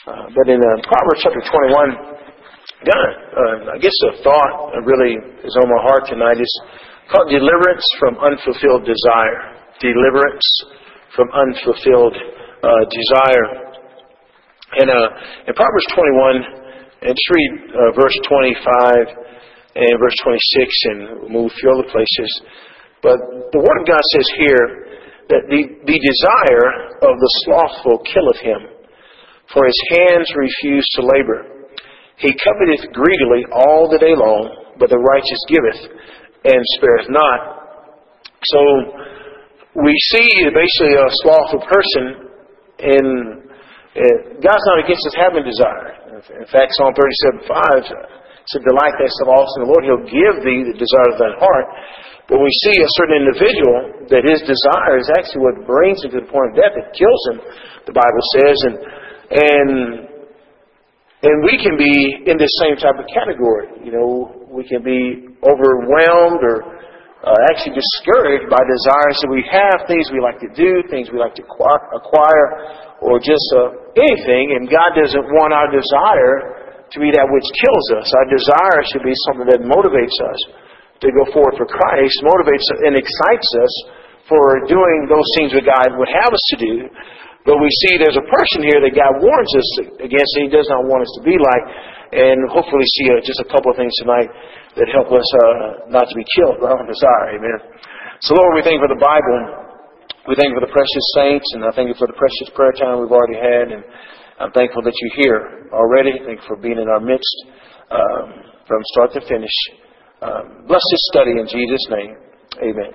But in Proverbs chapter 21, I guess a thought really is on my heart tonight is called deliverance from unfulfilled desire. Deliverance from unfulfilled desire. And in Proverbs 21, and just read verse 25 and verse 26, and we'll move a few other places. But the Word of God says here that the desire of the slothful killeth him, for his hands refuse to labor. He coveteth greedily all the day long, but the righteous giveth and spareth not. So we see basically a slothful person, and God's not against us having desire. In fact, Psalm 37:5 said, "Delight thyself also in the Lord, He'll give thee the desire of thine heart." But we see a certain individual that his desire is actually what brings him to the point of death. It kills him, the Bible says, and we can be in this same type of category. We can be overwhelmed or actually discouraged by desires that we have, things we like to do, things we like to acquire, or just anything. And God doesn't want our desire to be that which kills us. Our desire should be something that motivates us to go forward for Christ, motivates and excites us for doing those things that God would have us to do. But we see there's a person here that God warns us against, and He does not want us to be like. And hopefully see just a couple of things tonight that help us not to be killed by our desire. Amen. So Lord, we thank you for the Bible. We thank you for the precious saints, and I thank you for the precious prayer time we've already had. And I'm thankful that you're here already. Thank you for being in our midst from start to finish. Bless this study in Jesus' name. Amen.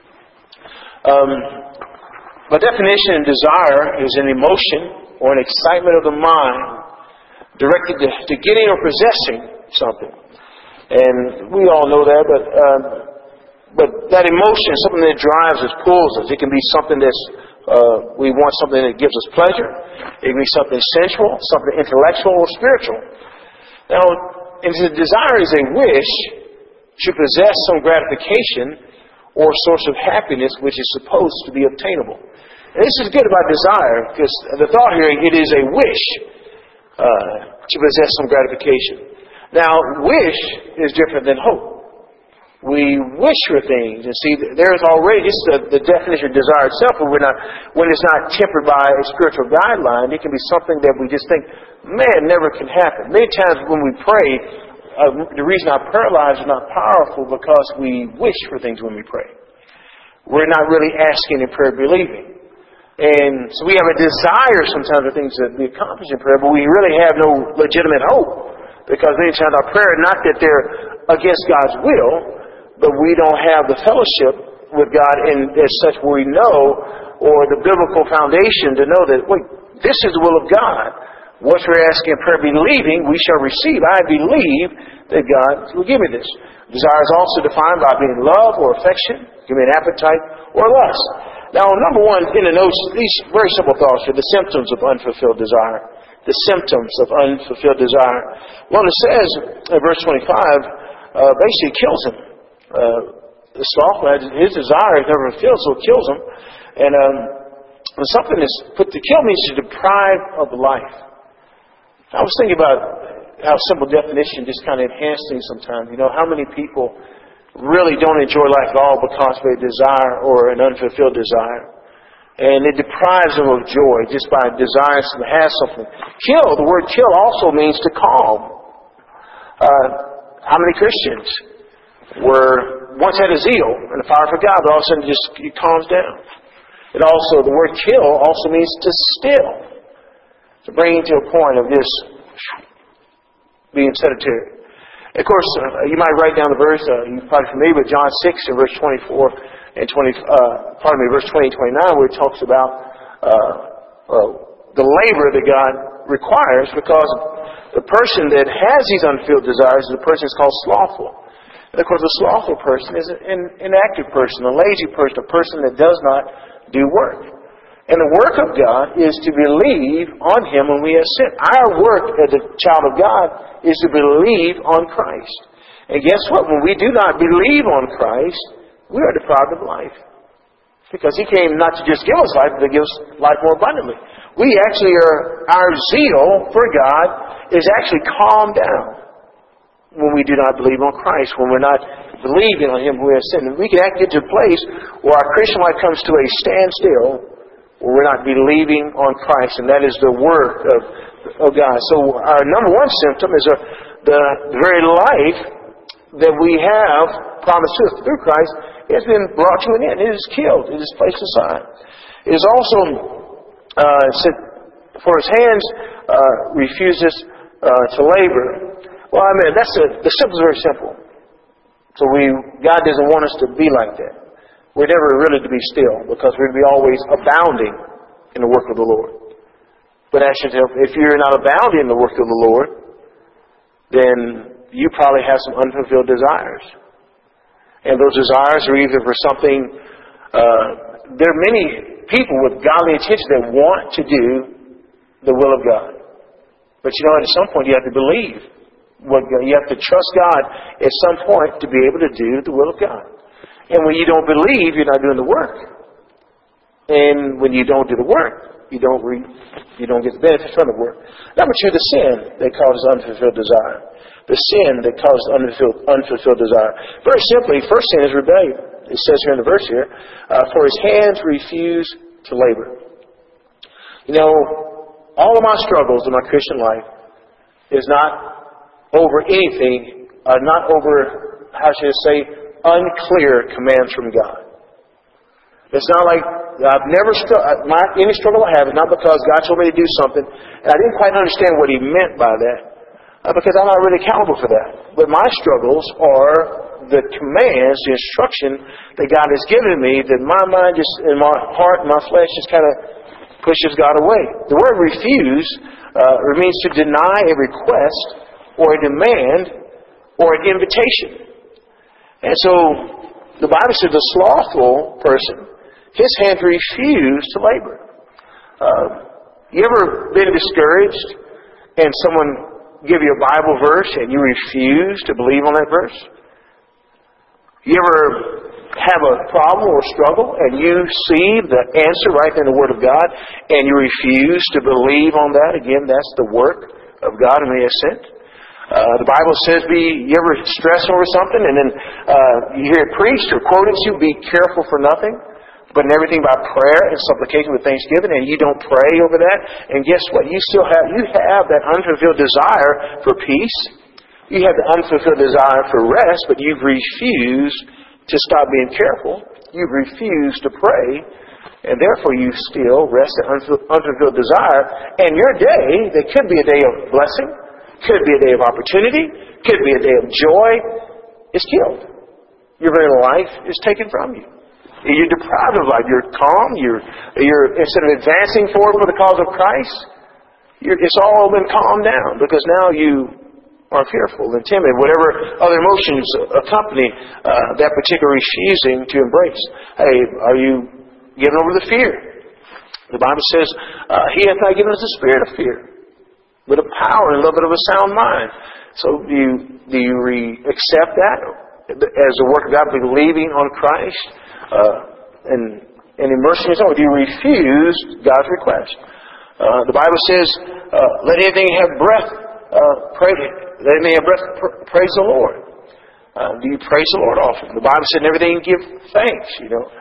By definition, desire is an emotion or an excitement of the mind directed to getting or possessing something. And we all know that, but that emotion is something that drives us, pulls us. It can be something that's, we want something that gives us pleasure. It can be something sensual, something intellectual or spiritual. Now, if the desire is a wish to possess some gratification or source of happiness which is supposed to be obtainable. And this is good about desire, because the thought here, it is a wish to possess some gratification. Now, wish is different than hope. We wish for things, and see, there's already just the definition of desire itself. When it's not tempered by a spiritual guideline, it can be something that we just think, man, never can happen. Many times when we pray, the reason our prayer lives are not powerful because we wish for things when we pray. We're not really asking in prayer, believing. And so we have a desire sometimes for things that we accomplish in prayer, but we really have no legitimate hope. Because many times our prayer, not that they're against God's will, but we don't have the fellowship with God in as such we know, or the biblical foundation to know that, wait, this is the will of God. What we're asking in prayer, believing, we shall receive. I believe that God will give me this. Desire is also defined by being love or affection, give me an appetite or lust. Now, number one, in the notes, these very simple thoughts are the symptoms of unfulfilled desire. The symptoms of unfulfilled desire. Well, it says in verse 25, basically kills him. The slothful, his desire is never fulfilled, so it kills him. And when something is put to kill means to deprive of life. I was thinking about how simple definition just kind of enhances things sometimes. How many people really don't enjoy life at all because of a desire or an unfulfilled desire. And it deprives them of joy just by desiring to have something. Kill, the word kill also means to calm. How many Christians once had a zeal and a fire for God, but all of a sudden it calms down. It also, the word kill also means to still. To bring to a point of this being sedentary. Of course, you might write down the verse, you're probably familiar with John 6 and verse 24 and verse 20 and 29, where it talks about the labor that God requires, because the person that has these unfulfilled desires is a person that's called slothful. And of course, a slothful person is an inactive person, a lazy person, a person that does not do work. And the work of God is to believe on Him when we have sinned. Our work as a child of God is to believe on Christ. And guess what? When we do not believe on Christ, we are deprived of life. Because He came not to just give us life, but to give us life more abundantly. our zeal for God is actually calmed down when we do not believe on Christ, when we're not believing on Him who has sinned. And we can get to a place where our Christian life comes to a standstill, where we're not believing on Christ, and that is the work of God. So our number one symptom is the very life that we have promised to us through Christ has been brought to an end. It is killed. It is placed aside. It is also said, for His hands refuses to labor. Well, I mean, the simple is very simple. So God doesn't want us to be like that. We're never really to be still, because we're to be always abounding in the work of the Lord. But actually, if you're not abounding in the work of the Lord, then you probably have some unfulfilled desires. And those desires are either for something, there are many people with godly intention that want to do the will of God. But at some point you have to believe. You have to trust God at some point to be able to do the will of God. And when you don't believe, you're not doing the work. And when you don't do the work, you don't get the benefit from the work. Number two, the sin that causes unfulfilled desire. The sin that causes unfulfilled desire. Very simply, first sin is rebellion. It says here in the verse here, for his hands refuse to labor. All of my struggles in my Christian life is not over anything, not over, how should I say, unclear commands from God. It's not like I've never any struggle I have is not because God told me to do something and I didn't quite understand what He meant by that, because I'm not really accountable for that. But my struggles are the commands, the instruction that God has given me, that my mind just, and my heart and my flesh just kind of pushes God away. The word refuse means to deny a request or a demand, or an invitation. And so, the Bible says the slothful person, his hands refuse to labor. You ever been discouraged and someone give you a Bible verse and you refuse to believe on that verse? You ever have a problem or struggle and you see the answer right there in the Word of God and you refuse to believe on that? Again, that's the work of God whom He has sent. The Bible says, you ever stress over something and then you hear it preached or quoted to you, be careful for nothing, but in everything by prayer and supplication with thanksgiving, and you don't pray over that, and guess what? You have that unfulfilled desire for peace. You have the unfulfilled desire for rest, but you've refused to stop being careful. You've refused to pray, and therefore you still rest in unfulfilled desire, and your day, that could be a day of blessing, could be a day of opportunity, could be a day of joy, is killed. Your very life is taken from you. You're deprived of life. You're calm. You're instead of advancing forward for the cause of Christ, it's all been calmed down, because now you are fearful and timid. Whatever other emotions accompany that particular refusing to embrace. Hey, are you given over to fear? The Bible says, He hath not given us the spirit of fear, but a power and a little bit of a sound mind. So do you accept that as the work of God, believing on Christ and immersing yourself? Or do you refuse God's request? The Bible says, let anything have breath, let anything have breath, praise the Lord. Do you praise the Lord often? The Bible said, everything give thanks,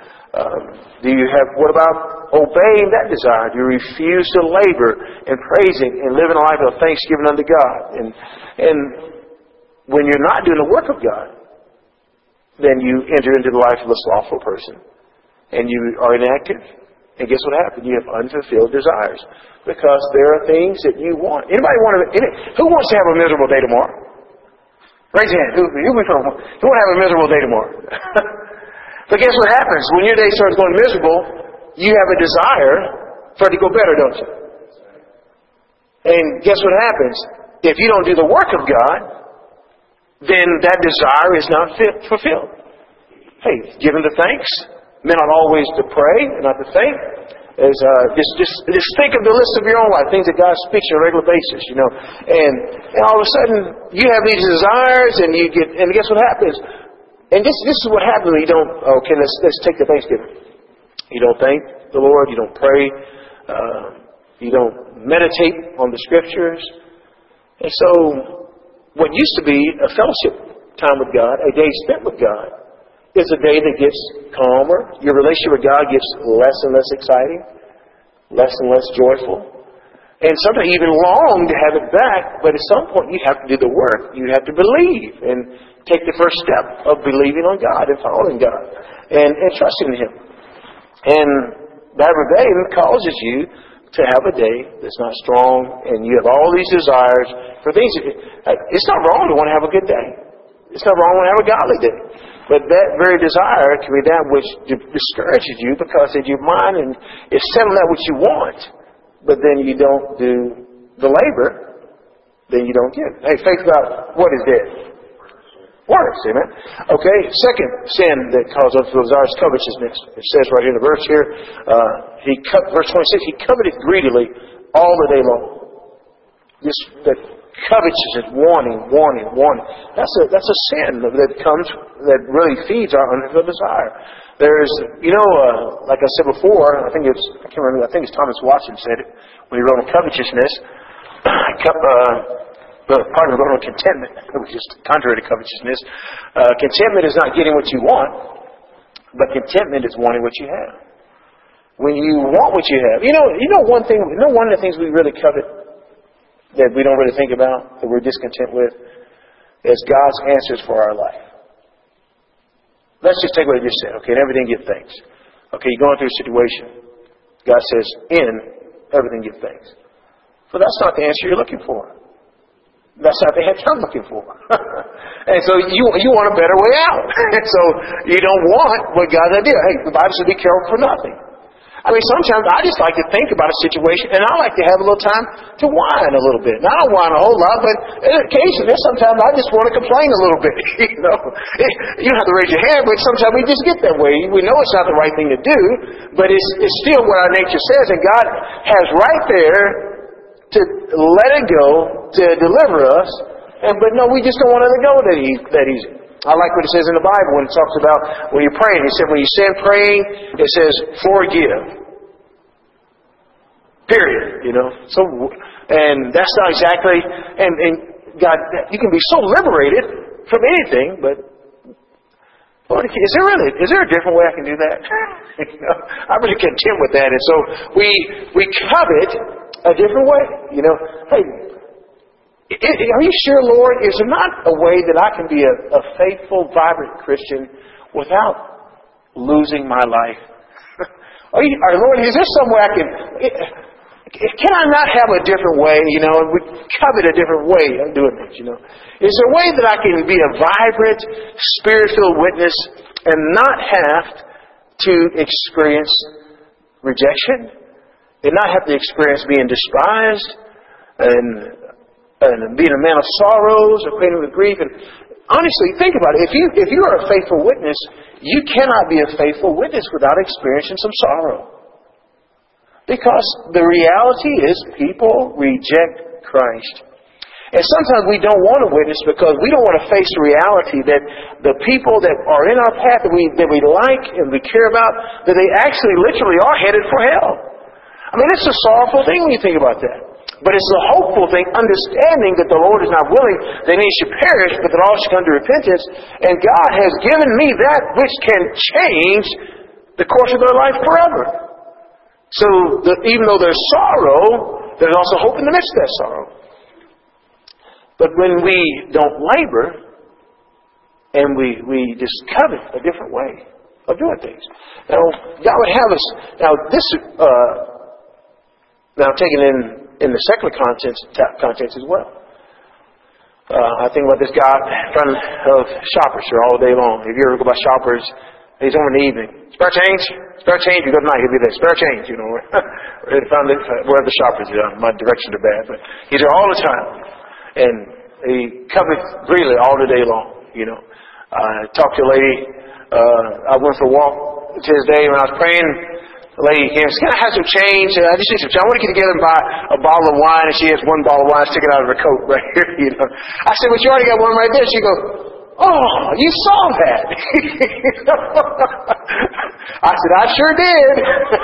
what about obeying that desire? Do you refuse to labor and praising and living a life of thanksgiving unto God? And when you're not doing the work of God, then you enter into the life of a slothful person. And you are inactive. And guess what happens? You have unfulfilled desires. Because there are things that you want. Who wants to have a miserable day tomorrow? Raise your hand. Who want to have a miserable day tomorrow? But guess what happens? When your day starts going miserable, you have a desire for it to go better, don't you? And guess what happens? If you don't do the work of God, then that desire is not fulfilled. Hey, giving the thanks, men ought always to pray and not to think. Just think of the list of your own life, things that God speaks on a regular basis, And all of a sudden, you have these desires, and guess what happens? And this is what happens when you don't. Okay, let's take the Thanksgiving. You don't thank the Lord. You don't pray. You don't meditate on the Scriptures. And so what used to be a fellowship time with God, a day spent with God, is a day that gets calmer. Your relationship with God gets less and less exciting, less and less joyful. And sometimes you even long to have it back, but at some point you have to do the work. You have to believe and take the first step of believing on God and following God and trusting Him. And that rebellion causes you to have a day that's not strong, and you have all these desires for things. It's not wrong to want to have a good day. It's not wrong to have a godly day. But that very desire can be that which discourages you because in your mind and is settling out what you want, but then you don't do the labor, then you don't give. Hey, faith without what is dead? Works, amen? Okay, second sin that causes those desires, covetousness. It says right here in the verse here, verse 26, he coveted greedily all the day long. That covetousness, wanting. That's a sin that really feeds our unfulfilled desire. There's, like I said before, I think it's Thomas Watson said it when he wrote on covetousness. Pardon me, wrote on contentment, which is contrary to covetousness. Contentment is not getting what you want, but contentment is wanting what you have. When you want what you have, one of the things we really covet that we don't really think about, that we're discontent with, is God's answers for our life. Let's just take what I just said. Okay, in everything give thanks. Okay, you're going through a situation. God says, in everything give thanks. But that's not the answer you're looking for. That's not the answer I'm looking for. And so you want a better way out. And so you don't want what God's idea. Hey, the Bible says be careful for nothing. I mean, sometimes I just like to think about a situation, and I like to have a little time to whine a little bit. Now, I don't whine a whole lot, but occasionally, sometimes I just want to complain a little bit. You don't have to raise your hand, but sometimes we just get that way. We know it's not the right thing to do, but it's still what our nature says, and God has right there to let it go, to deliver us, but no, we just don't want to let it go that easy. I like what it says in the Bible when it talks about when you're praying. It said when you stand praying, it says forgive. Period. So, and that's not exactly, and God, you can be so liberated from anything, but Lord, is there a different way I can do that? I'm really content with that. And so we covet a different way. Hey, are you sure, Lord, is there not a way that I can be a faithful, vibrant Christian without losing my life? Lord, is there some way I can I not have a different way, we covet a different way of doing things, Is there a way that I can be a vibrant, Spirit-filled witness and not have to experience rejection and not have to experience being despised and being a man of sorrows, acquainted with grief? And honestly, think about it. If you are a faithful witness, you cannot be a faithful witness without experiencing some sorrow. Because the reality is people reject Christ. And sometimes we don't want to witness because we don't want to face the reality that the people that are in our path that we like and we care about, that they actually literally are headed for hell. I mean, it's a sorrowful thing when you think about that. But it's a hopeful thing, understanding that the Lord is not willing that any should perish, but that all should come to repentance. And God has given me that which can change the course of their life forever. So even though there's sorrow, there's also hope in the midst of that sorrow. But when we don't labor, and we just covet a different way of doing things. Now, God would have us. Now, this, taken in the secular context as well. I think about this guy in front of Shoppers here all day long. If you ever go by Shoppers, he's over in the evening. Spare change? Spare change? You go tonight, he'll be there. Spare change, Found it where the Shoppers are. My directions are bad, but he's there all the time. And he covers greedily all the day long, I talked to a lady, I went for a walk to his day when I was praying. The lady came and said, "Can I have some change? I just need some change. I want to get together and buy a bottle of wine." And she has one bottle of wine sticking out of her coat right here, I said, "But you already got one right there." She goes, "Oh, you saw that." I said, "I sure did."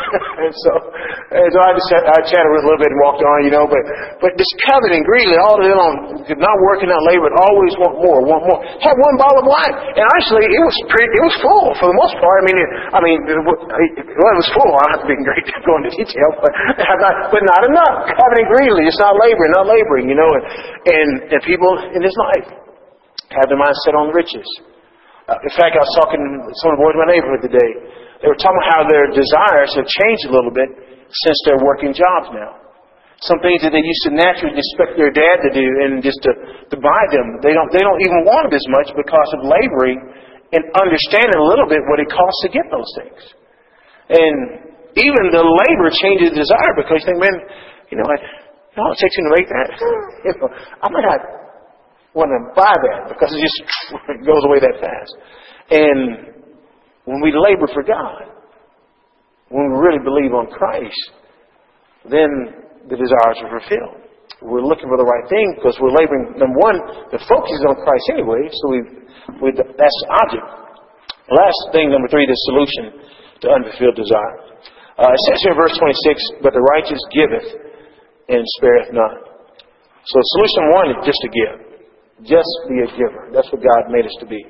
and so I chatted with a little bit and walked on, but this coveting, greedily, all of it on not working, not laboring, always want more. Had one bottle of wine, and actually it was full for the most part. It was full. I don't have to be great to go into detail, but not enough. Coveting greedily, it's not laboring, and people in this life have their mind set on riches. In fact, I was talking to some of the boys in my neighborhood today. They were talking about how their desires have changed a little bit since they're working jobs now. Some things that they used to naturally expect their dad to do and just to buy them, they don't even want it as much because of laboring and understanding a little bit what it costs to get those things. And even the labor changes the desire because you think, man, all it takes me to make that. I might not want to buy that because it just goes away that fast. And when we labor for God, when we really believe on Christ, then the desires are fulfilled. We're looking for the right thing because we're laboring. Number one, the focus is on Christ anyway, so that's the object. The last thing, number three, the solution to unfulfilled desire. It says here in verse 26, but the righteous giveth and spareth not. So solution one is just to give. Just be a giver. That's what God made us to be,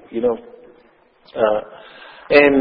And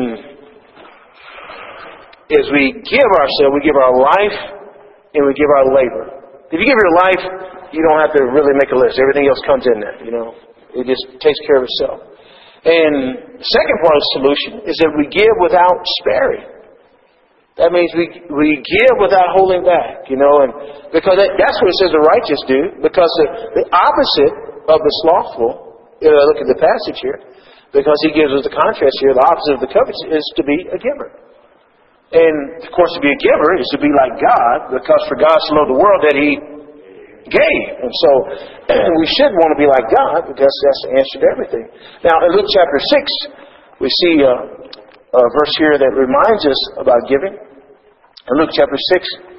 as we give ourselves, we give our life and we give our labor. If you give your life, you don't have to really make a list. Everything else comes in there, It just takes care of itself. And the second part of the solution is that we give without sparing. That means we give without holding back, and because that's what it says the righteous do. Because the opposite of the slothful, look at the passage here, because he gives us the contrast here, the opposite of the covetous is to be a giver. And of course, to be a giver is to be like God, because for God so loved the world that He gave. And so we should want to be like God, because that's the answer to everything. Now, in Luke chapter 6, we see a verse here that reminds us about giving. In Luke chapter 6,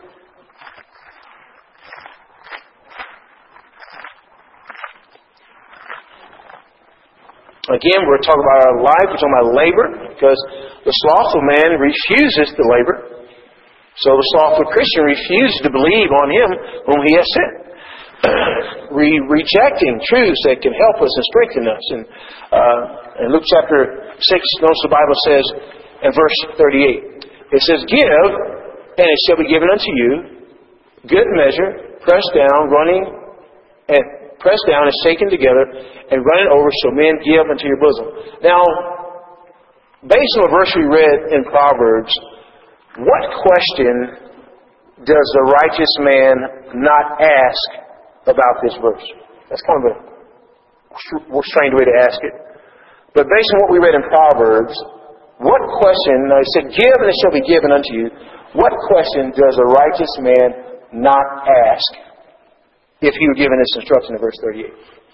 again, we're talking about our life, we're talking about labor, because the slothful man refuses to labor. So the slothful Christian refuses to believe on Him whom He has sent. Rejecting truths that can help us and strengthen us. And in Luke chapter 6, notice the Bible says in verse 38, it says, give, and it shall be given unto you, good measure, pressed down, pressed down and shaken together, and running over, shall men give unto your bosom. Now, based on the verse we read in Proverbs, what question does the righteous man not ask about this verse? That's kind of a strange way to ask it. But based on what we read in Proverbs, what question, it said, give and it shall be given unto you, what question does a righteous man not ask if he were given this instruction in verse 38?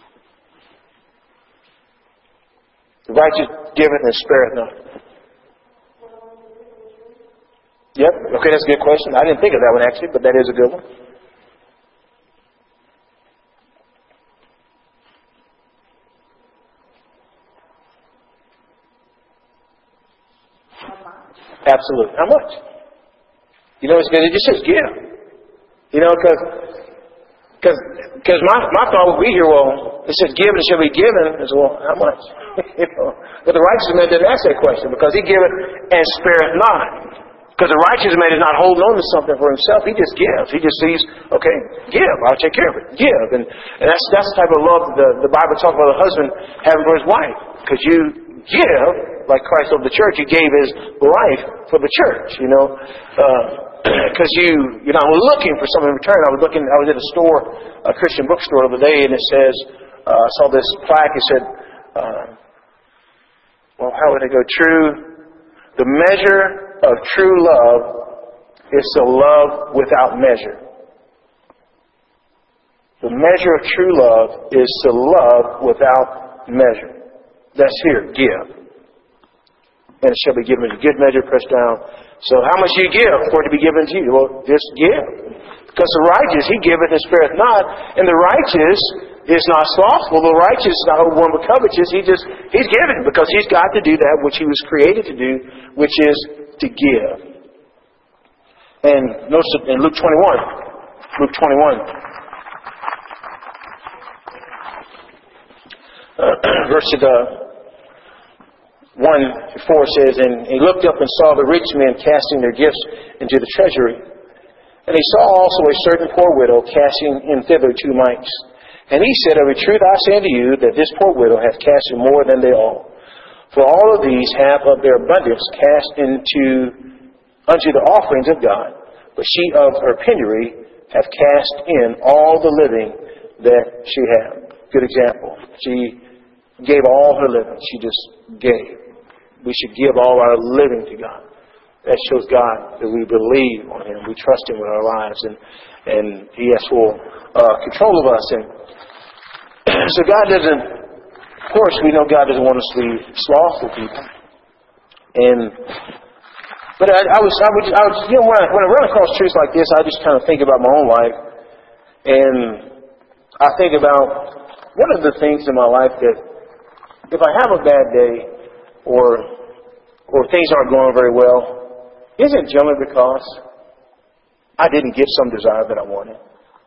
The righteous giveth and spareth not. Yep, okay, that's a good question. I didn't think of that one actually, but that is a good one. Absolutely. How much? It just says give. Because my thought would be here, well, it says give and it shall be given. I said, well, how much? But the righteous man didn't ask that question, because he giveth and spareth not. Because the righteous man is not holding on to something for himself. He just gives. He just sees, okay, give. I'll take care of it. Give. And that's the type of love the Bible talks about a husband having for his wife. Because you give, like Christ loved the church, He gave His life for the church, because you're not looking for something in return. I was at a store, a Christian bookstore the other day, and it says, I saw this plaque, it said, how would it go? The measure of true love is to love without measure. The measure of true love is to love without measure. That's here, give. And it shall be given to you. Good measure, pressed down. So how much do you give for it to be given to you? Well, just give. Because the righteous, he giveth and spareth not. And the righteous is not slothful. The righteous is not overwhelmed with covetous. He's giving because he's got to do that which he was created to do, which is to give. And notice in Luke 21, verse 1-4 says, "And he looked up and saw the rich men casting their gifts into the treasury. And he saw also a certain poor widow casting in thither 2 mites. And he said, Of a truth I say unto you, that this poor widow hath cast in more than they all. For all of these have of their abundance cast unto the offerings of God. But she of her penury hath cast in all the living that she had." Good example. She gave all her living. She just gave. We should give all our living to God. That shows God that we believe on Him. We trust Him with our lives. And He has full control of us. And so God doesn't, of course, we know God doesn't want us to be slothful people. But I was, you know, when I run across truths like this, I just kind of think about my own life. And I think about what are the things in my life that if I have a bad day or things aren't going very well, is it generally because I didn't get some desire that I wanted?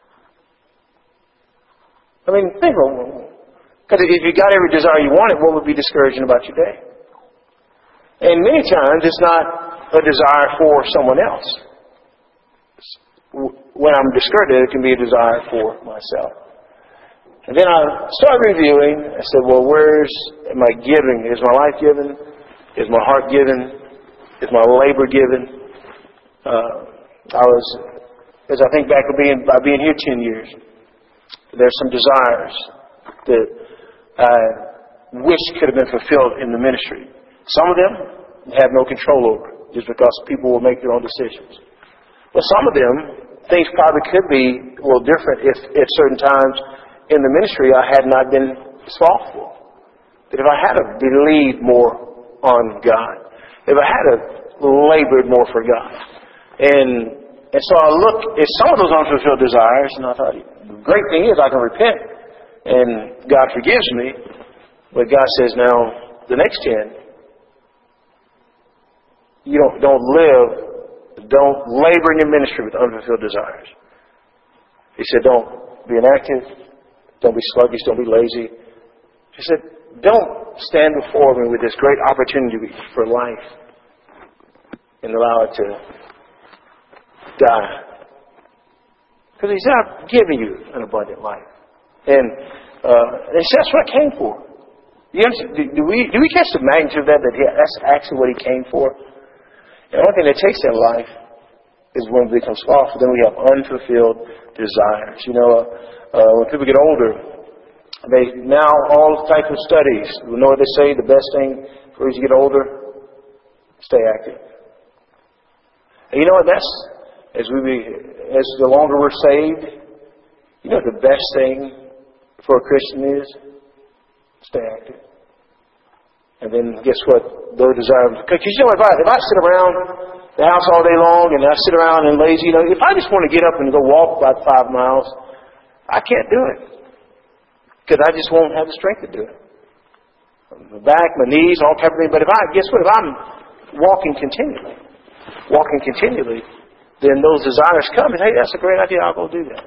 I mean, think about it. Because if you got every desire you wanted, what would be discouraging about your day? And many times it's not a desire for someone else. When I'm discouraged, it can be a desire for myself. And then I started reviewing. I said, well, am I giving? Is my life given? Is my heart given? Is my labor given? As I think back by being here 10 years, there's some desires that I wish could have been fulfilled in the ministry. Some of them I have no control over, just because people will make their own decisions. But some of them, things probably could be a little different if at certain times in the ministry I had not been slothful. That if I had believed more on God, if I had labored more for God. And so I look at some of those unfulfilled desires, and I thought, the great thing is I can repent, and God forgives me. But God says, now, the next 10, you don't labor in your ministry with unfulfilled desires. He said, don't be inactive, don't be sluggish, don't be lazy. He said, don't stand before me with this great opportunity for life and allow it to die. Because He's not giving you an abundant life. And that's what I came for. Do we catch the magnitude of that that's actually what He came for? And the only thing that takes in life is when we become slothful, then we have unfulfilled desires. You know, when people get older, they now all types of studies. You know what they say? The best thing for you to get older, stay active. And you know what? As the longer we're saved, you know what the best thing for a Christian is? Stay active. And then guess what? Those desires. Because you know, if I sit around the house all day long and I sit around and lazy, you know, if I just want to get up and go walk about 5 miles, I can't do it. Because I just won't have the strength to do it. My back, my knees, all type of things. But guess what? If I'm walking continually, then those desires come and, hey, that's a great idea, I'll go do that.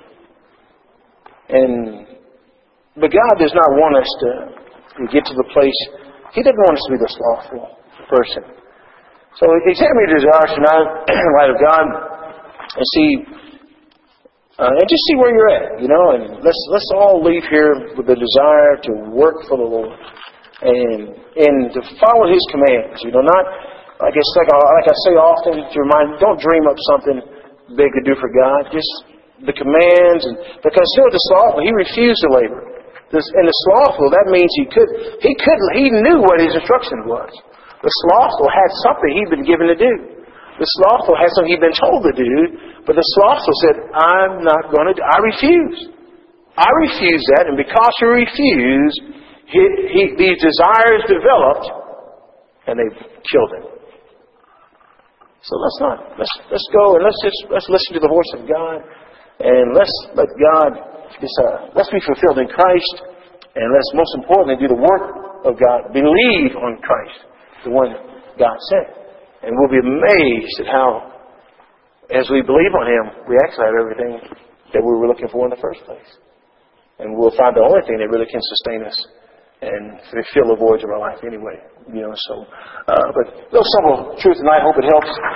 But God does not want us to get to the place, He doesn't want us to be the slothful person. So examine your desires tonight in light of God and see, and just see where you're at, you know, and let's all leave here with the desire to work for the Lord and to follow His commands, you know, not, like I say often, to remind, don't dream up something big to do for God. Just the commands, and because the slothful, he refused to labor. And the slothful, that means he knew what his instruction was. The slothful had something he'd been given to do. The slothful had something he'd been told to do, but the slothful said, I'm not going to do. I refuse that, and because he refused, these desires developed, and they killed him. So let's go and let's listen to the voice of God, and let's let God, let's be fulfilled in Christ, and let's most importantly do the work of God, believe on Christ, the one God sent, and we'll be amazed at how as we believe on Him, we actually have everything that we were looking for in the first place. And we'll find the only thing that really can sustain us and fill the voids of our life anyway. But those simple truths tonight, I hope it helps.